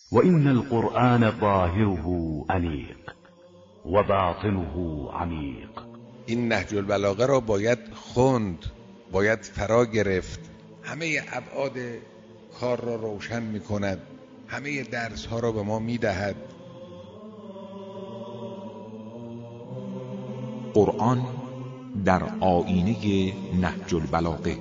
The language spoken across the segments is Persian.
وإن القرآن ظاهره أنيق وباطنه عمیق. این نهج البلاغه را باید خوند، باید فرا گرفت. همه ابعاد کار را روشن می کند، همه درس ها را به ما می دهد. قرآن در آیینه نهج البلاغه.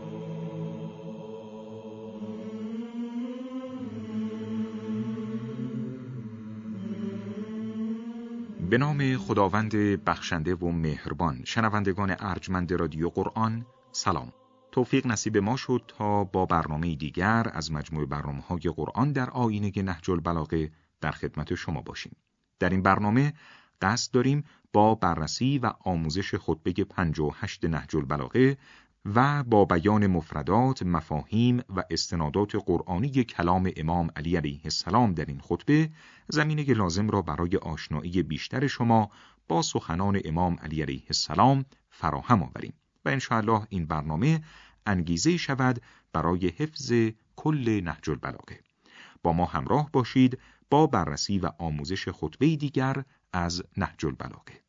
به نام خداوند بخشنده و مهربان. شنوندگان ارجمند رادیو قرآن سلام. توفیق نصیب ما شد تا با برنامه دیگر از مجموع برنامه‌های قرآن در آیینه نهج البلاغه در خدمت شما باشیم. در این برنامه قصد داریم با بررسی و آموزش خطبه 58 نهج البلاغه و با بیان مفردات، مفاهیم و استنادات قرآنی کلام امام علی علیه السلام در این خطبه زمینه لازم را برای آشنایی بیشتر شما با سخنان امام علی علیه السلام فراهم آوریم و انشاءالله این برنامه انگیزه شود برای حفظ کل نهج البلاغه. با ما همراه باشید با بررسی و آموزش خطبه دیگر از نهج البلاغه.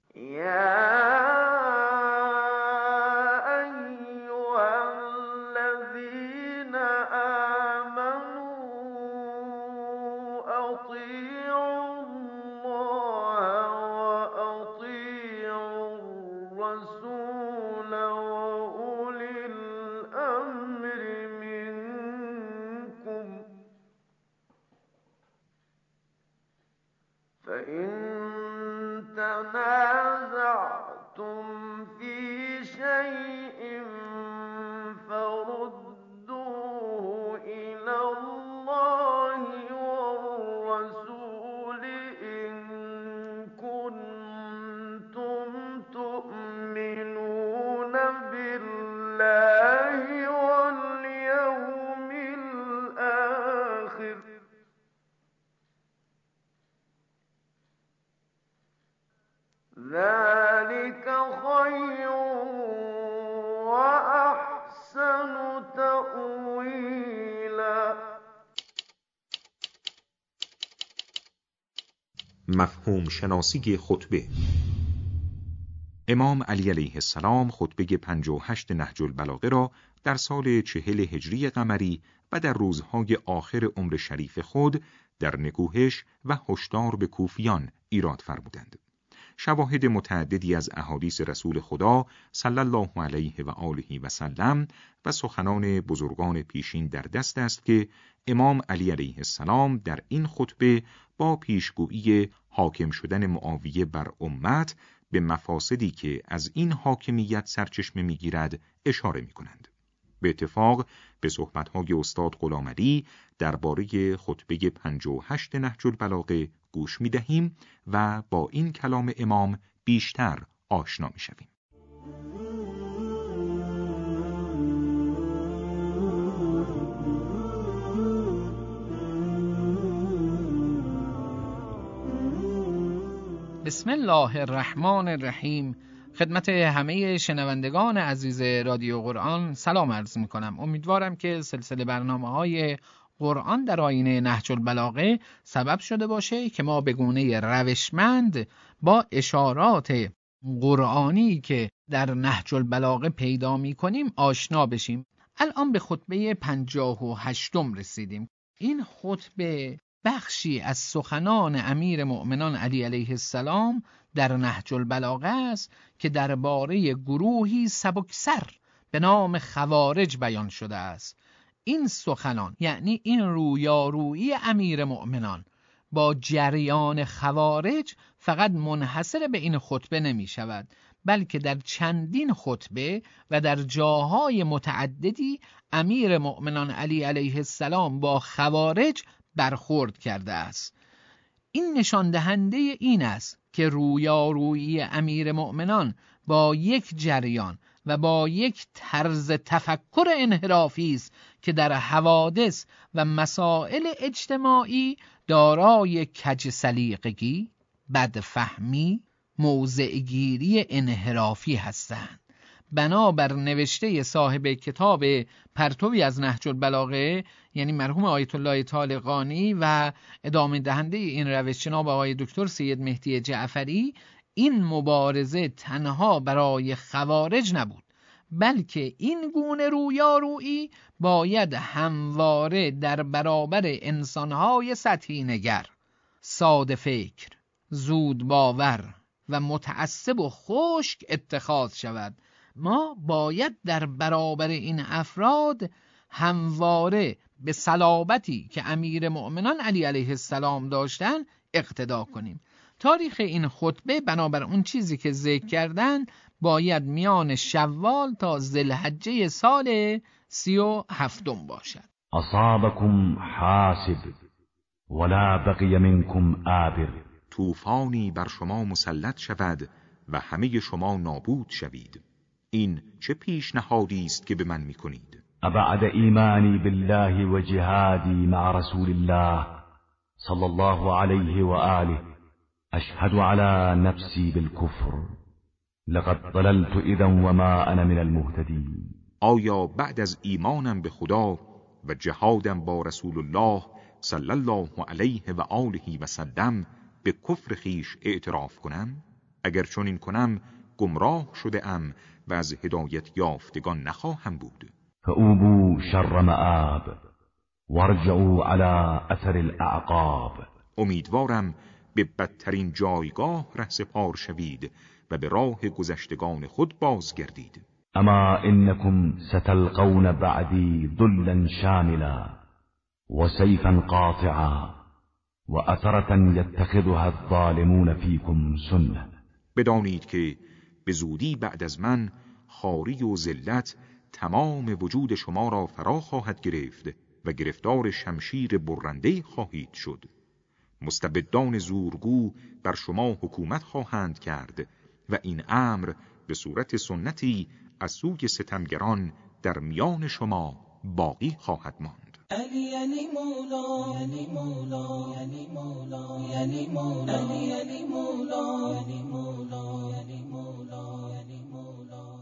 تنازعتم في شيء فردوه إلى الله والرسول إن كنتم تؤمنون بالله واليوم الآخر ذلك خير وأحسن تأویلا. مفهوم شناسی خطبه. امام علی علیه السلام خطبه 58 نهج البلاغه را در سال 40 هجری قمری و در روزهای آخر عمر شریف خود در نکوهش و هشدار به کوفیان ایراد فرمودند. شواهد متعددی از احادیث رسول خدا صلی الله علیه و آله و سلم و سخنان بزرگان پیشین در دست است که امام علی علیه السلام در این خطبه با پیشگویی حاکم شدن معاویه بر امت به مفاسدی که از این حاکمیت سرچشمه می‌گیرد اشاره می‌کنند. به اتفاق به صحبت‌های استاد غلامعلی درباره خطبه 58 نهج البلاغه گوش می‌دهیم و با این کلام امام بیشتر آشنا می‌شویم. بسم الله الرحمن الرحیم. خدمت همه شنوندگان عزیز رادیو قرآن سلام عرض می‌کنم. امیدوارم که سلسله برنامه‌های قرآن در آیینه نهج البلاغه سبب شده باشه که ما به گونه روشمند با اشارات قرآنی که در نهج البلاغه پیدا می‌کنیم آشنا بشیم. الان به خطبه 58 رسیدیم. این خطبه بخشی از سخنان امیر مؤمنان علی علیه السلام در نهج البلاغه است که درباره گروهی سبکسر به نام خوارج بیان شده است. این سخنان یعنی این رویارویی امیر مؤمنان با جریان خوارج فقط منحصر به این خطبه نمی شود، بلکه در چندین خطبه و در جاهای متعددی امیر مؤمنان علی علیه السلام با خوارج برخورد کرده است. این نشان دهنده این است که رویارویی امیر مؤمنان با یک جریان و با یک طرز تفکر انحرافی است که در حوادث و مسائل اجتماعی دارای کج سلیقگی، بدفهمی، موضعگیری انحرافی هستند. بنابر نوشته صاحب کتاب پرتوی از نهج البلاغه، یعنی مرحوم آیت الله طالقانی و ادامه دهنده این روش جناب آقای دکتر سید مهدی جعفری، این مبارزه تنها برای خوارج نبود، بلکه این گونه رویارویی باید همواره در برابر انسانهای سطحی نگر، ساده فکر، زود باور و متعصب و خشک اتخاذ شود. ما باید در برابر این افراد همواره به صلابتی که امیر مؤمنان علی علیه السلام داشتن اقتدا کنیم. تاریخ این خطبه بنابر اون چیزی که ذکر کردن باید میان شوال تا ذوالحجه سال 37 باشد. اصابكم حاسب ولا بقي منكم آبر. طوفانی بر شما مسلط شود و همه شما نابود شوید. این چه پیشنهادی است که به من میکنید؟ ابعد ایمانی بالله و جهادی مع رسول الله صلی الله علیه و آله اشهد علی نفسی بالکفر لقد ضللت اذا وما انا من المهتدین. آیا بعد از ایمانم به خدا و جهادم با رسول الله صلی الله علیه و آله و سلم به کفر خیش اعتراف کنم؟ اگر چنین کنم گمراه شده ام و از هدایت یافتگان نخواهم بود. فاوبوا شر مآب وارجعوا على اثر الاعقاب. امیدوارم به بدترین جایگاه رهسپار شوید و به راه گذشتگان خود بازگردید. اما انکم ستلقون بعدی ذلا شاملا و سیفا قاطعا و اثرة یتخذها الظالمون فیکم سنه. بدانید که به زودی بعد از من خواری و ذلت تمام وجود شما را فرا خواهد گرفت و گرفتار شمشیر برنده خواهید شد. مستبدان زورگو بر شما حکومت خواهند کرد و این امر به صورت سنتی از سوی ستمگران در میان شما باقی خواهد ماند. علی مولا، علی مولا، علی مولا، علی مولا، علی مولا، علی مولا، علی مولا، علی مولا،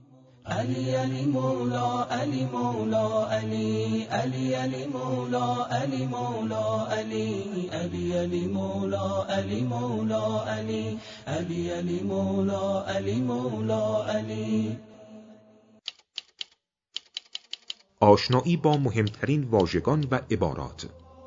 علی علی مولا، علی مولا، علی علی علی مولا، علی مولا، علی علی علی مولا، علی مولا، علی علی علی مولا، علی مولا، علی. آشنایی با مهمترین واژگان و عبارات.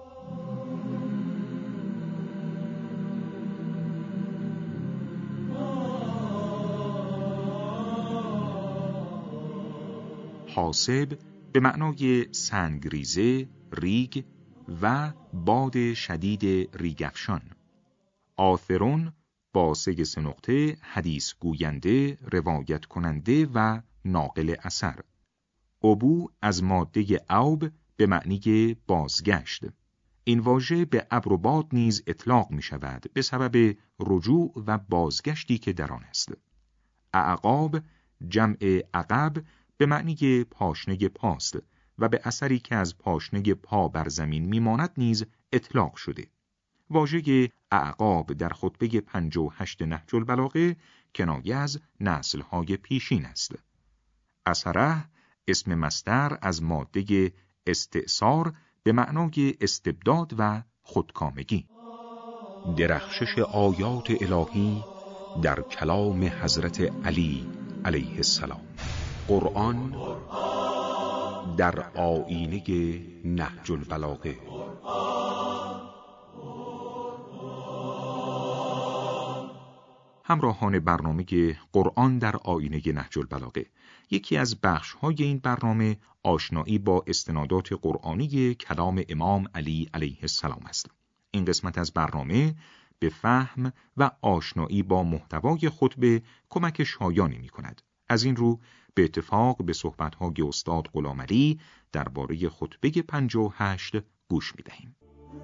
حاسب به معنای سنگریزه، ریگ و باد شدید ریگفشان. آثرون با سه نقطه حدیث گوینده، روایت کننده و ناقل اثر. ابو از ماده اوب به معنی بازگشت. این واژه به ابر و باد نیز اطلاق می شود به سبب رجوع و بازگشتی که در آن است. اعقاب جمع عقب به معنی پاشنه پاست و به اثری که از پاشنه پا بر زمین میماند نیز اطلاق شده. واژه اعقاب در خطبه 58 نهج البلاغه کنایه از نسل‌های پیشین است. اثره اسم مصدر از ماده استئثار به معنای استبداد و خودکامگی. درخشش آیات الهی در کلام حضرت علی علیه السلام. قرآن در آیینه نهج البلاغه. همراهان برنامه قرآن در آیینه نهج البلاغه، یکی از بخش‌های این برنامه آشنایی با استنادات قرآنی کلام امام علی علیه السلام است. این قسمت از برنامه به فهم و آشنایی با محتوای خطبه کمک شایانی می‌کند. از این رو به اتفاق به صحبت‌های استاد غلامعلی درباره خطبه 58 گوش می‌دهیم.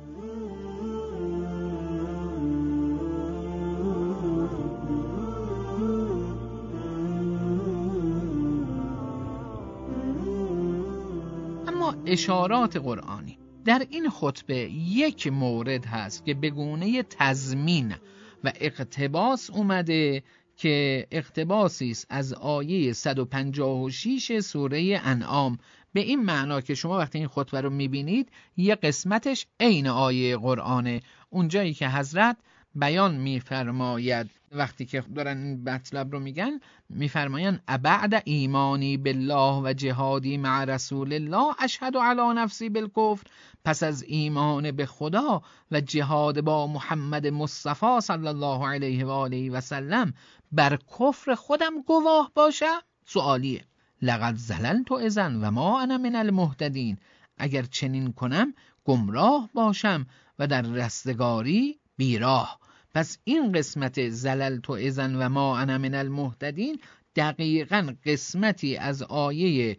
اشارات قرآنی در این خطبه یک مورد هست که به گونه تضمین و اقتباس اومده که اقتباسی است از آیه 156 سوره انعام، به این معنا که شما وقتی این خطبه رو میبینید یه قسمتش عین آیه قرآنه، اونجایی که حضرت بیان میفرماید وقتی که دارن این مطلب رو میگن، میفرماین ابعد ایمانی بالله و جهادی مع رسول الله اشهد علی نفسی بالکفر، پس از ایمان به خدا و جهاد با محمد مصطفی صلی الله علیه و آله و سلم بر کفر خودم گواه باشم؟ سوالیه. لقد زللت اذن و ما انا من المهتدین، اگر چنین کنم گمراه باشم و در رستگاری بیراه. پس این قسمت زللت اذن و ما انا من المهتدین دقیقاً قسمتی از آیه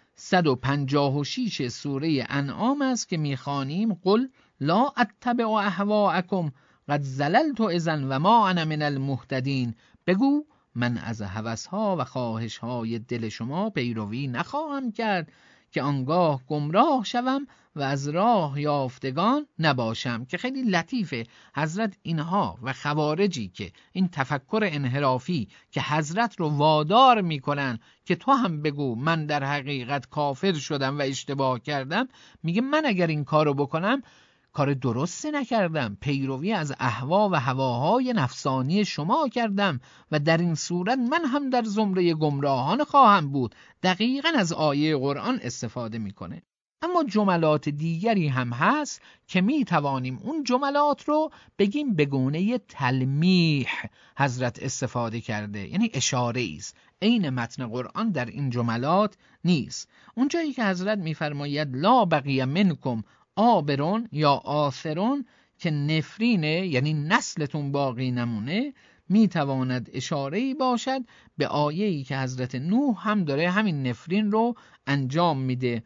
156 سوره انعام است که میخوانیم قل لا اتبع اهواءکم قد زللت اذن و ما انا من المهتدین، بگو من از هوسها و خواهشهای دل شما پیروی نخواهم کرد که آنگاه گمراه شوم و از راه یافتگان نباشم. که خیلی لطیفه حضرت اینها و خوارجی که این تفکر انحرافی که حضرت رو وادار میکنن که تو هم بگو من در حقیقت کافر شدم و اشتباه کردم، میگه من اگر این کارو بکنم کار درستی نکردم، پیروی از اهوا و هواهای نفسانی شما کردم و در این صورت من هم در زمره گمراهان خواهم بود. دقیقاً از آیه قرآن استفاده میکنه. اما جملات دیگری هم هست که می توانیم اون جملات رو بگیم به گونه تلمیح حضرت استفاده کرده، یعنی اشاره است، عین متن قرآن در این جملات نیست. اونجایی که حضرت میفرماید لا بقی منکم آبرون یا آثرون، که نفرینه یعنی نسلتون باقی نمونه، میتواند اشاره‌ای باشد به آیه‌ای که حضرت نوح هم داره همین نفرین رو انجام میده.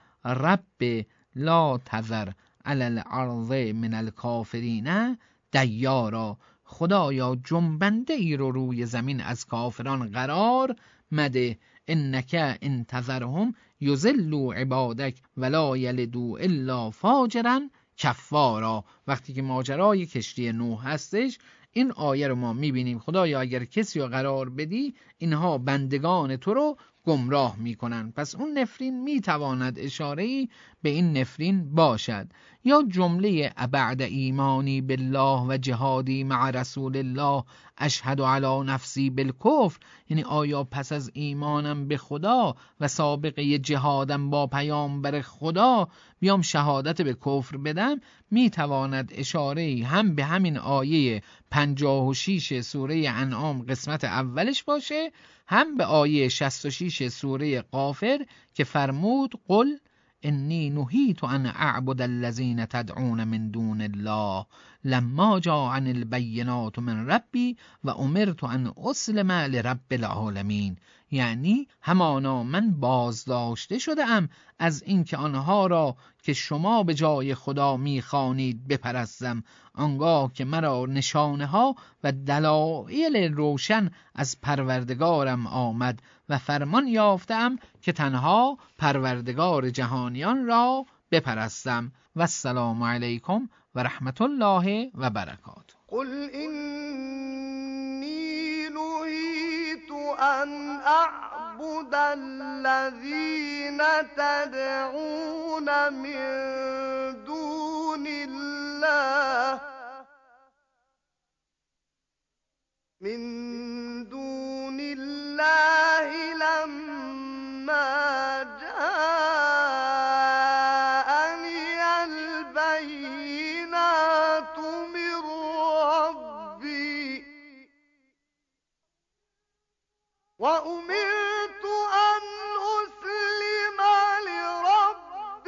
رب لا تذر علی الارض من الکافرین دیارا، خدایا جنبنده ای رو روی زمین از کافران قرار مده، انک ان تذرهم یضلوا عبادک ولا یلدوا الا فاجرا کفارا. وقتی که ماجرای کشتی نوح هستش این آیه رو ما میبینیم، خدایا اگر کسی رو قرار بدی اینها بندگان تو رو گمراه میکنن. پس اون نفرین میتواند اشاره‌ای به این نفرین باشد. یا جمله ابعد ایمانی بالله و جهادی مع رسول الله اشهد علی نفسی بالکفر، یعنی آیا پس از ایمانم به خدا و سابقه جهادم با پیامبر خدا بیام شهادت به کفر بدم، میتواند اشاره‌ای هم به همین آیه 56 سوره انعام قسمت اولش باشه، هم به آیه 66 سوره غافر که فرمود قل انی نهیت ان اعبد الذین تدعون من دون الله لما جاءنی البینات من ربی و امرت ان اسلم لرب العالمین، یعنی همانا من بازداشته شدم از اینکه آنها را که شما به جای خدا میخوانید بپرستم، آنگاه که مرا نشانه ها و دلایل روشن از پروردگارم آمد و فرمان یافتم که تنها پروردگار جهانیان را بپرستم. و السلام علیکم و رحمت الله و برکاته. قل إني نهيت أن أعبد الذين تدعون من دون الله لما جاءني البينات من ربي وأمرت أن أسلم لرب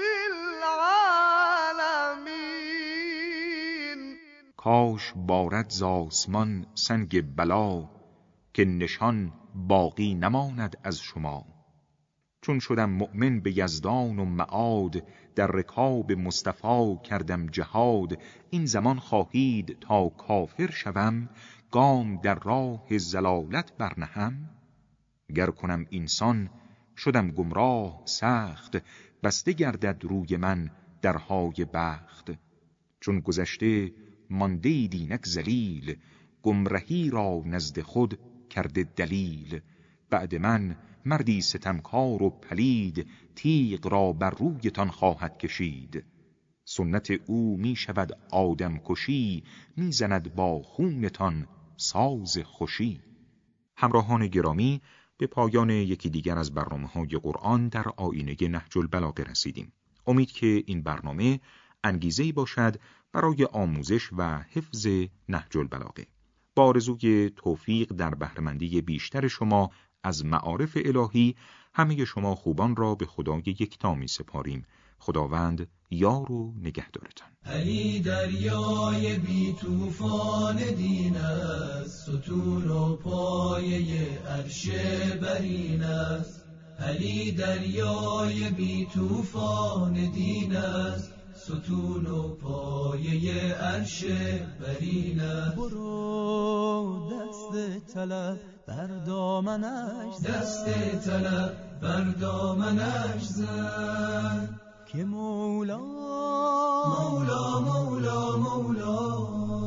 العالمين. کاش بارد ز آسمان سنگ بلا، که نشان باقی نماند از شما. چون شدم مؤمن به یزدان و معاد، در رکاب مصطفی کردم جهاد. این زمان خواهید تا کافر شوم، گام در راه زلالت برنهم. گر کنم اینسان شدم گمراه سخت، بسته گردد روی من درهای بخت. چون گذشته مانده اید اینک ذلیل، گمرهی را نزد خود کرده دلیل. بعد من مردی ستمکار و پلید، تیغ را بر رویتان خواهد کشید. سنت او می شود آدم کشی، می زند با خونتان ساز خوشی. همراهان گرامی، به پایان یکی دیگر از برنامه‌های قرآن در آیینه نهج البلاغه رسیدیم. امید که این برنامه انگیزه‌ای باشد برای آموزش و حفظ نهج البلاغه. با آرزوی توفیق در بهره‌مندی بیشتر شما از معارف الهی، همه شما خوبان را به خدای یکتا می سپاریم. خداوند یار و نگهدارتان. علی دریای بی طوفان دین است، ستون و پایه عرش برین است. علی دریای بی طوفان دین است، ستون و پایه عرش برین است. برو دست طلب بر دامنش زن، دست طلب بر دامنش زن، که مولا مولا مولا مولا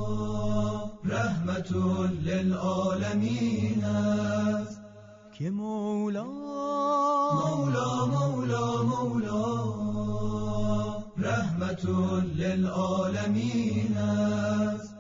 رحمت للعالمین است. که مولا مولا مولا مولا رحمت للعالمین است.